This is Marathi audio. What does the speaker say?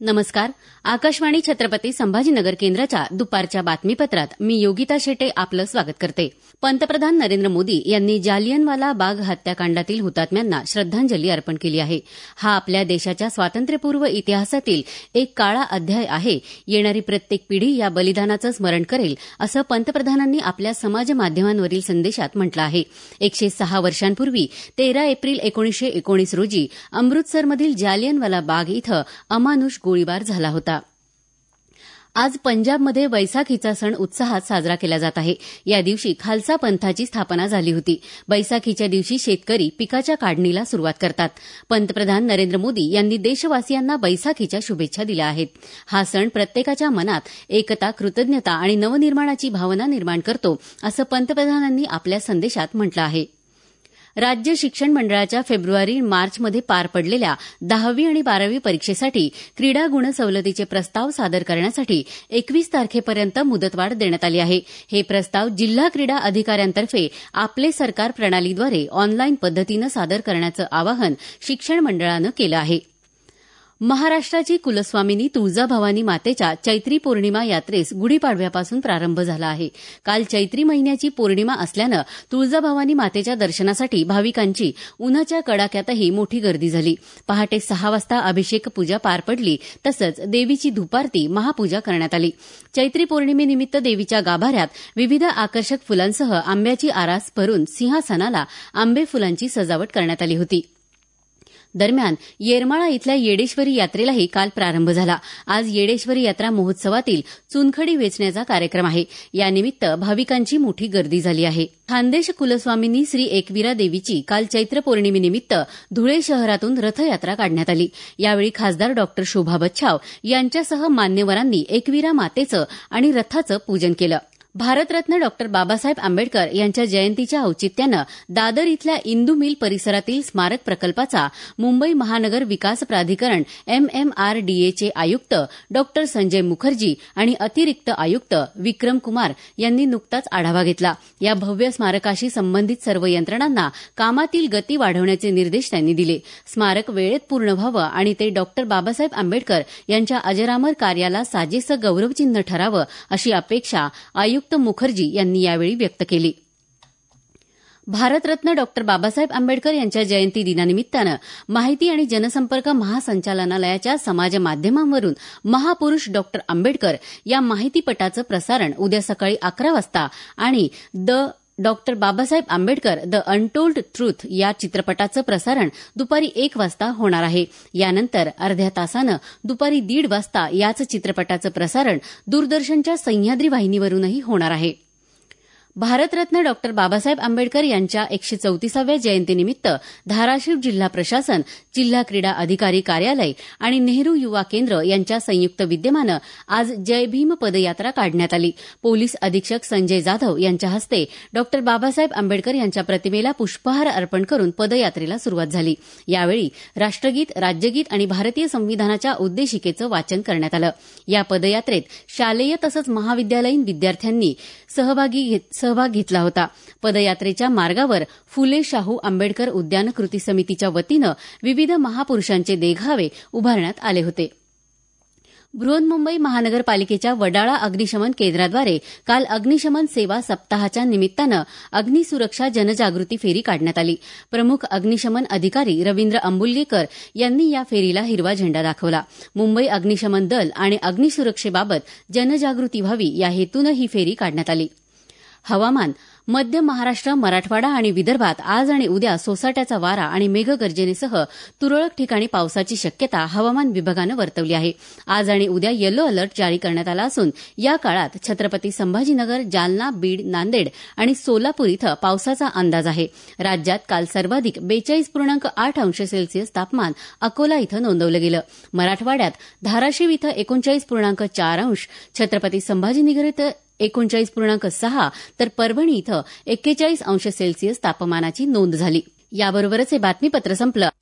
नमस्कार. आकाशवाणी छत्रपती संभाजीनगर केंद्राच्या दुपारच्या बातमीपत्रात मी योगिता शेटे आपलं स्वागत करते. पंतप्रधान नरेंद्र मोदी यांनी जालियनवाला बाग हत्याकांडातील हुतात्म्यांना श्रद्धांजली अर्पण केली आहे. हा आपल्या देशाच्या स्वातंत्र्यपूर्व इतिहासातील एक काळा अध्याय आहे. येणारी प्रत्येक पिढी या बलिदानाचं स्मरण करेल, असं पंतप्रधानांनी आपल्या समाज माध्यमांवरील संदेशात म्हटलं आहे. 106 वर्षांपूर्वी 13 एप्रिल 1919 रोजी अमृतसरमधील जालियनवाला बाग इथं अमानुष गोळीबार झाला होता. आज पंजाबमध्ये बैसाखीचा सण उत्साहात साजरा केला जात आहे. या दिवशी खालसा पंथाची स्थापना झाली होती. बैसाखीच्या दिवशी शेतकरी पिकाच्या काढणीला सुरुवात करतात. पंतप्रधान नरेंद्र मोदी यांनी देशवासियांना बैसाखीच्या शुभेच्छा दिल्या आहेत. हा सण प्रत्येकाच्या मनात एकता, कृतज्ञता आणि नवनिर्माणाची भावना निर्माण करतो, असं पंतप्रधानांनी आपल्या संदेशात म्हटलं आहे. राज्य शिक्षण मंडळाच्या फेब्रुवारी-मार्चमध्ये पार पडलेल्या 10वी आणि 12वी परीक्षेसाठी क्रीडा गुण सवलतीचे प्रस्ताव सादर करण्यासाठी 21 तारखेपर्यंत मुदतवाढ देण्यात आली आहे. हे प्रस्ताव जिल्हा क्रीडा अधिकाऱ्यांतर्फे आपले सरकार प्रणालीद्वारे ऑनलाईन पद्धतीनं सादर करण्याचं आवाहन शिक्षण मंडळानं केलं आहे. महाराष्ट्राची कुलस्वामिनी तुळजाभवानी मातेच्या चैत्री पौर्णिमा यात्रेस गुढीपाडव्यापासून प्रारंभ झाला आहे. काल चैत्री महिन्याची पौर्णिमा असल्यानं तुळजाभवानी मातेच्या दर्शनासाठी भाविकांची उन्हाच्या कडाक्यातही मोठी गर्दी झाली. पहाटे 6 वाजता अभिषेक पूजा पार पडली, तसंच देवीची धुपारती, महापूजा करण्यात आली. चैत्री पौर्णिमेनिमित्त देवीच्या गाभाऱ्यात विविध आकर्षक फुलांसह आंब्याची आरास भरून सिंहासनाला आंबे फुलांची सजावट करण्यात आली होती. दरम्यान येरमाळा इथल्या येडेश्वरी यात्रेलाही काल प्रारंभ झाला. आज येडेश्वरी यात्रा महोत्सवातील चुनखडी वेचण्याचा कार्यक्रम आहे. यानिमित्त भाविकांची मोठी गर्दी झाली आहे. खान्देश कुलस्वामिनी श्री एकवीरा देवीची काल चैत्र पौर्णिमेनिमित्त धुळे शहरातून रथयात्रा काढण्यात आली. यावेळी खासदार डॉ. शोभा बच्छाव यांच्यासह मान्यवरांनी एकवीरा मातेचं आणि रथाचं पूजन केलं. भारतरत्न डॉ. बाबासाहेब आंबेडकर यांच्या जयंतीच्या औचित्यानं दादर इथल्या इंदू मिल परिसरातील स्मारक प्रकल्पाचा मुंबई महानगर विकास प्राधिकरण MMRDAचे आयुक्त डॉ. संजय मुखर्जी आणि अतिरिक्त आयुक्त विक्रम कुमार यांनी नुकताच आढावा घेतला. या भव्य स्मारकाशी संबंधित सर्व यंत्रणांना कामातील गती वाढवण्याचे निर्देश त्यांनी दिले. स्मारक वेळेत पूर्ण व्हावं आणि ते डॉ. बाबासाहेब आंबेडकर यांच्या अजरामर कार्याला साजेसं गौरवचिन्ह ठरावं, अशी अपेक्षा आयुक्त मुखर्जी यांनी यावेळी व्यक्त केली. भारतरत्न डॉ. बाबासाहेब आंबेडकर यांच्या जयंती दिनानिमित्तानं माहिती आणि जनसंपर्क महासंचालनालयाच्या समाज माध्यमांवरून महापुरुष डॉ. आंबेडकर या माहितीपटाचं प्रसारण उद्या सकाळी 11 वाजता आणि डॉ. Babasaheb Ambedkar the untold truth या चित्रपटाचं प्रसारण दुपारी 1 वाजता होणार आहे. यानंतर अर्ध्या तासानं दुपारी 1:30 वाजता याच चित्रपटाचं प्रसारण दूरदर्शनच्या सह्याद्री वाहिनीवरूनही होणार आहे. भारतरत्न डॉ. बाबासाहेब आंबेडकर यांच्या 134व्या जयंतीनिमित्त धाराशिव जिल्हा प्रशासन, जिल्हा क्रीडा अधिकारी कार्यालय आणि नेहरू युवा केंद्र यांच्या संयुक्त विद्यमानं आज जय भीम पदयात्रा काढण्यात आली. पोलीस अधीक्षक संजय जाधव यांच्या हस्ते डॉ. बाबासाहेब आंबेडकर यांच्या प्रतिमेला पुष्पहार अर्पण करून पदयात्रेला सुरुवात झाली. यावेळी राष्ट्रगीत, राज्यगीत आणि भारतीय संविधानाच्या उद्देशिकेचं वाचन करण्यात आलं. या पदयात्रेत शालेय तसंच महाविद्यालयीन विद्यार्थ्यांनी सहभाग घेतला होता. पदयात्रेच्या मार्गावर फुले शाहू आंबेडकर उद्यान कृती समितीच्या वतीनं विविध महापुरुषांचे देखावे उभारण्यात आले होते. बृहन्मुंबई महानगरपालिकेच्या वडाळा अग्निशमन केंद्राद्वारे काल अग्निशमन सेवा सप्ताहाच्या निमित्तानं अग्निसुरक्षा जनजागृती फेरी काढण्यात आली. प्रमुख अग्निशमन अधिकारी रवींद्र अंबुलगेकर यांनी या फेरीला हिरवा झेंडा दाखवला. मुंबई अग्निशमन दल आणि अग्निसुरक्षेबाबत जनजागृती व्हावी या हेतूनं ही फेरी काढण्यात आली. हवामान. मध्य महाराष्ट्र, मराठवाडा आणि विदर्भात आज आणि उद्या सोसाट्याचा वारा आणि मेघगर्जनेसह तुरळक ठिकाणी पावसाची शक्यता हवामान विभागानं वर्तवली आहे. आज आणि उद्या येलो अलर्ट जारी करण्यात आला असून या काळात छत्रपती संभाजीनगर, जालना, बीड, नांदेड आणि सोलापूर इथं पावसाचा अंदाज आहे. राज्यात काल सर्वाधिक 42.8 अंश सेल्सिअस तापमान अकोला इथं नोंदवलं गेलं. मराठवाड्यात धाराशिव इथं 39.4 अंश, छत्रपती संभाजीनगर इथं 39.6 तर परभणी इथं 41 अंश सेल्सिअस तापमानाची नोंद झाली. याबरोबरच हे बातमीपत्र संपलं.